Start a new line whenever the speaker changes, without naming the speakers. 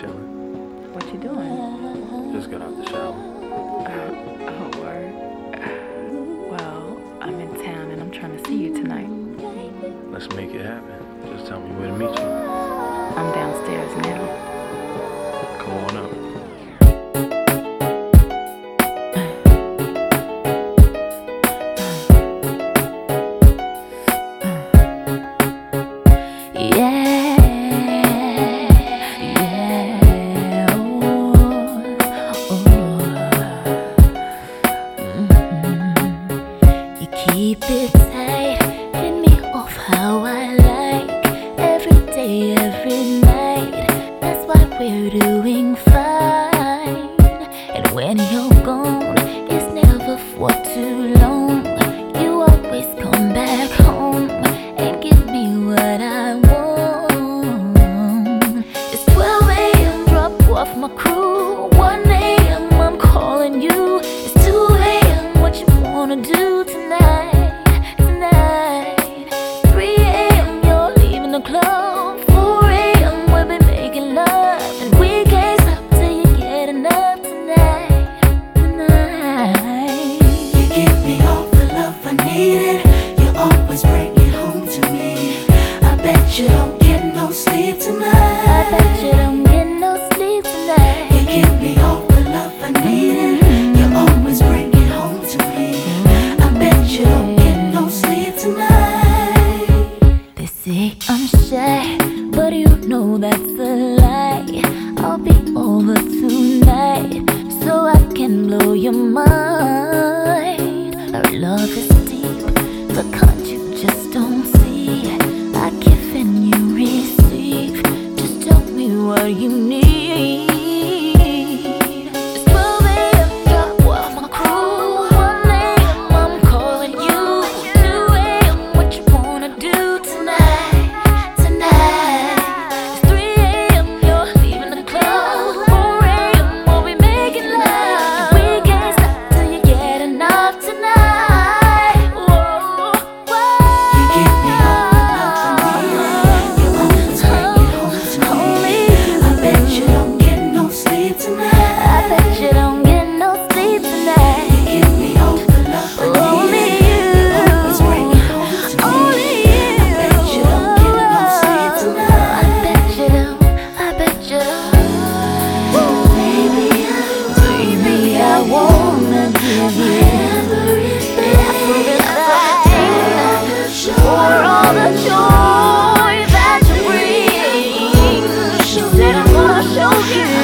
chilling.
What you doing?
Just got out the shower.
Oh, word. Well, I'm in town and I'm trying to see you tonight.
Let's make it happen. Just tell me where to meet you.
I'm downstairs now.
Come on up.
Keep it tight, hit me off how I like. Every day, every night, that's why we're doing fine. And when you're gone, it's never for too long. You always come back home and give me what I want. It's 12 a.m., drop off my crew. 1 a.m., I'm calling you. It's 2 a.m., what you wanna do tonight? 3 a.m. you're leaving the club. 4 a.m. we'll be making love, and we can't stop till you get enough tonight.
You give me all the love I needed. You always bring it home to me. I bet you don't get no sleep tonight.
I bet you don't get no sleep tonight.
You give me all the love I needed. You always bring it home to me. I bet you don't get no sleep tonight.
They say I'm shy, but you know that's a lie. I'll be over tonight so I can blow your mind. Our love is deep, but can't you just don't see? I give and you receive. Just tell me what you need. It's 12 a.m., drop off my crew. 1 a.m., I'm calling you. 2 a.m., what you wanna do tonight? It's 3 a.m., you're leaving the club. 4 a.m., we'll be making love. We can't stop till you get enough tonight. Whoa, whoa.
You give me all the love I needed. You always bring it home to me. I bet you don't get no sleep tonight.
I bet you don't get no sleep tonight.
You give me all the love I
Only
needed. You always bring it home to me.
Only
I bet you don't get no sleep tonight.
I bet you don't. I bet you don't. Baby, I wanna give you everything for all the joy that you bring. She said I'm gonna show you.